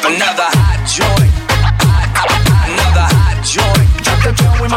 Another hot joint. Another hot joint. Drop the Joey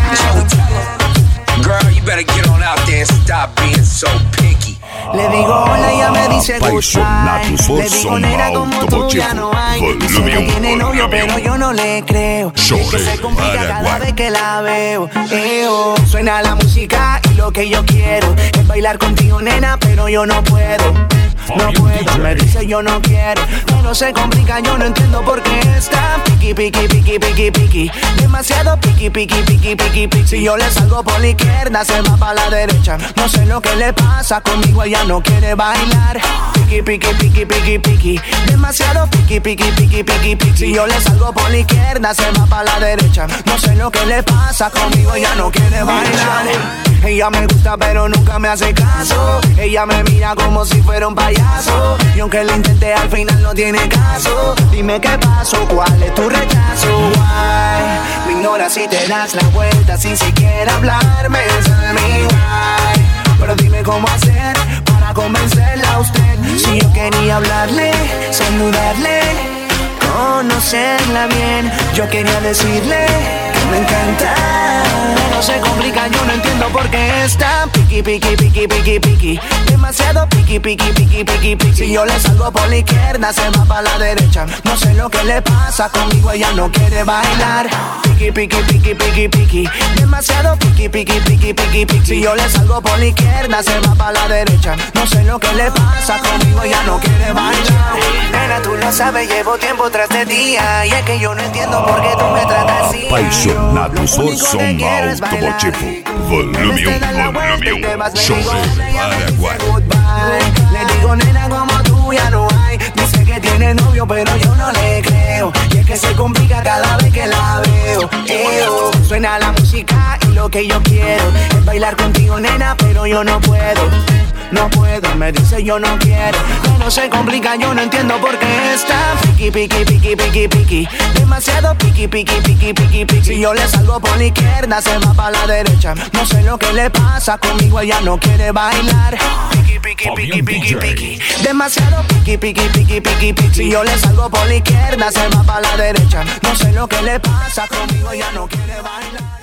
Montana. Girl, you better get on out there and stop being so picky. Le digo hola y ella me dice goodbye. Le digo nena como tú ya no hay. Dice que tiene novio pero yo no le creo. Que se complica cada vez que la veo. Suena la música y lo que yo quiero es bailar contigo nena pero yo no puedo. No puedo, me dice yo no quiero. Todo se complica, yo no entiendo por qué está piqui, piqui, piqui, piqui, piqui. Demasiado piqui, piqui, piqui, piqui, piqui. Si yo le salgo por la izquierda, se va para la derecha. No sé lo que le pasa, conmigo ella no quiere bailar. Piqui, piqui, piqui, piqui, piqui. Demasiado piqui, piqui, piqui, piqui, piqui. Si yo le salgo por la izquierda, se va para la derecha. No sé lo que le pasa, conmigo ella no quiere bailar. Ella me gusta pero nunca me hace caso. Ella me mira como si fuera un payaso. Y aunque lo intenté al final no tiene caso. Dime qué pasó, cuál es tu rechazo. Why? Me ignoras si te das la vuelta sin siquiera hablarme. Tell me why. Pero dime cómo hacer para convencerla a usted. Si yo quería hablarle, saludarle, conocerla bien. Yo quería decirle que me encanta. No se complica, yo no entiendo por qué está piqui, piqui, piqui, piqui, piqui. Demasiado piqui, piqui, piqui, piqui, piqui. Si yo le salgo por la izquierda, se va para la derecha. No sé lo que le pasa, conmigo ella no quiere bailar. Piqui, piqui, piqui, piqui, piqui. Demasiado piqui, piqui, piqui, piqui, piqui. Si yo le salgo por la izquierda, se va para la derecha. No sé lo que le pasa, conmigo ella no quiere bailar. Nena, tú lo sabes, llevo tiempo tras de ti. Y es que yo no entiendo por qué tú me tratas así. Apaixonado por som alto bochepo. Volume 1, volume 1. Show Paraguay. Le digo nena como tú ya no hay. Dice que tiene novio pero yo no le creo. Y es que se complica cada vez que la veo. Suena la música y lo que yo quiero es bailar contigo nena pero yo no puedo. No puedo, me dice yo no quiero. Todo se complica, yo no entiendo por qué está piqui, piqui, piqui, piqui, piqui. Demasiado piqui, piqui, piqui, piqui, piqui. Si yo le salgo por la izquierda, se va para la derecha. No sé lo que le pasa, conmigo ella no quiere bailar. Piqui, piqui, piqui, piqui, piqui. Demasiado piqui, piqui, piqui, piqui, piqui. Si yo le salgo por la izquierda, se va para la derecha. No sé lo que le pasa, conmigo ella no quiere bailar.